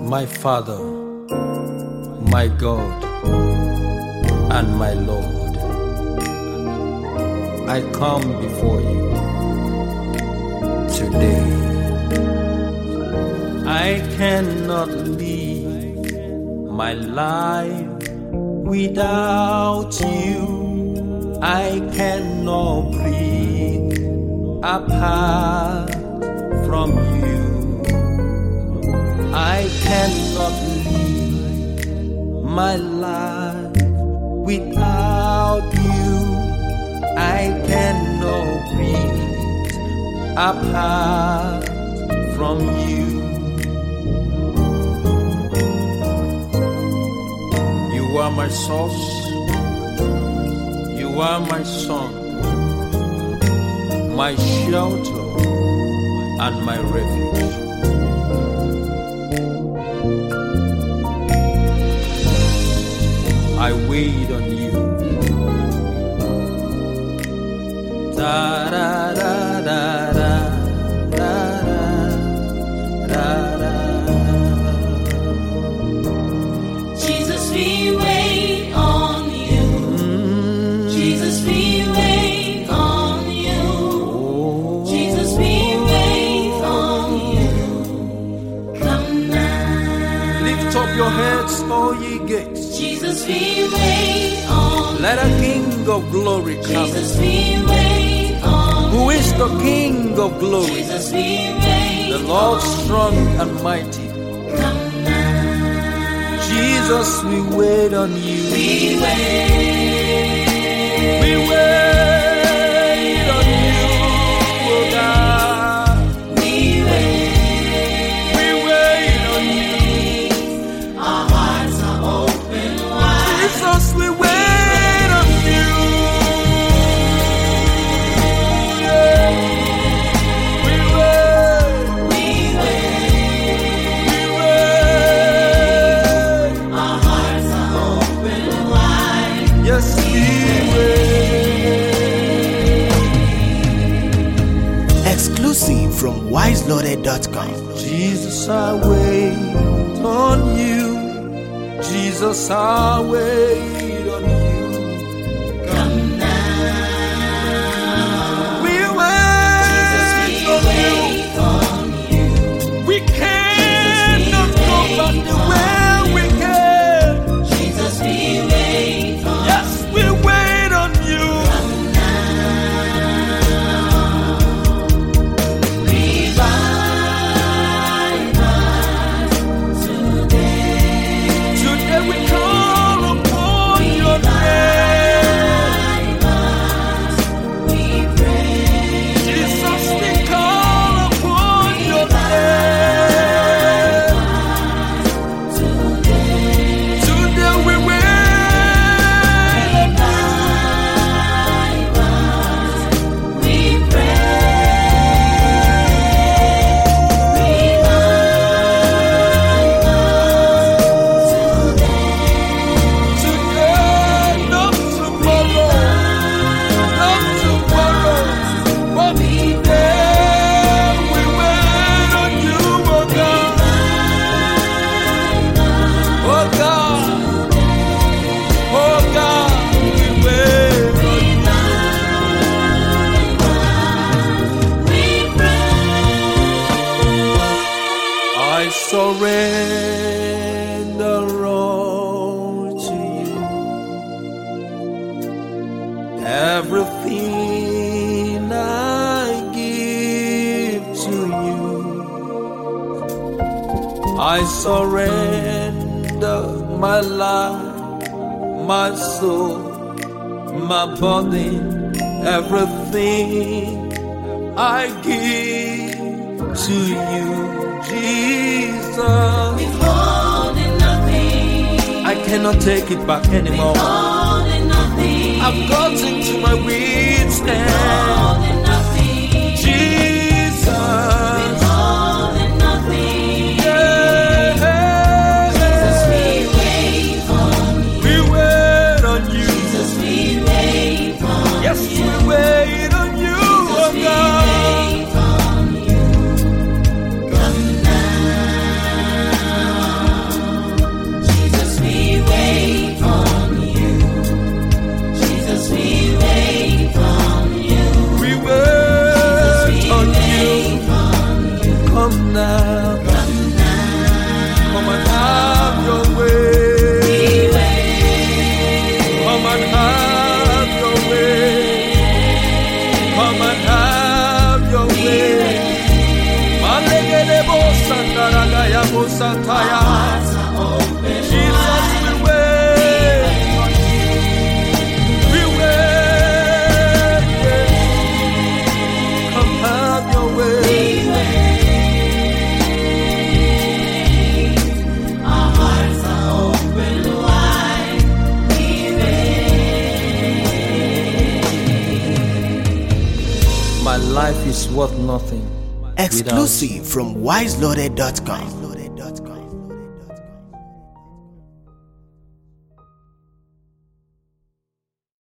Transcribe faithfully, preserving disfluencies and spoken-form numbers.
my Father, my God, and my Lord, I come before you today. I cannot live my life without you. I cannot breathe apart from you. I cannot live my life without you. I cannot breathe apart from you. You are my source. You are my song, my shelter, and my refuge. I wait on you. Da da da da da da da da. Jesus, we wait on you. Jesus, we wait on you. Jesus, we wait on you. Come now. Lift up your heads, all ye gates. Jesus, we wait on you. Let a King of glory come. Jesus, we wait on Who is the King of glory? Jesus, we wait The Lord strong and mighty. Come now. Jesus, we wait on you. We wait. We wait on you, oh God. We wait. We wait on you. Our hearts are open wide. Jesus, we wait on you. Yeah. We wait. We wait. We wait. Our hearts are open wide. Yes, we wait. Exclusive from wise loaded dot com. Jesus, I wait on you. Jesus, I wait on you. Come now. We Jesus, wait we on you. wait on you. We cannot go back the way we came. Jesus, we wait on you. Yes, we wait on you. Come now. Revive us today. Today we call upon your name. Revive us, we pray. Jesus, we call upon your name. Today. Today we wait on you. Revive us, we pray. Revive us Today, not tomorrow, not tomorrow, but today we wait on you, oh God. Oh God, oh God, we wait on you. I surrender all to you. Everything I give to you. I surrender my life, my soul, my body, everything I give to you, Jesus. Withholding nothing. I cannot take it back anymore. Withholding nothing. I've gotten to my wits' end. Withholding nothing. Jesus. Withholding nothing. Yeah. Jesus, we wait on you. We wait on you. Jesus, we wait on you. Yes, we wait on you, oh We God. wait on you. Come now. now. Come and have your way. Come and have your way. Come and have your way. Malegele bo sandaraga ya bo sataya. Jesus, we wait. We wait. Come have your way. Our hearts are open wide. We wait. My life is worth nothing. Exclusive from wise loaded dot com.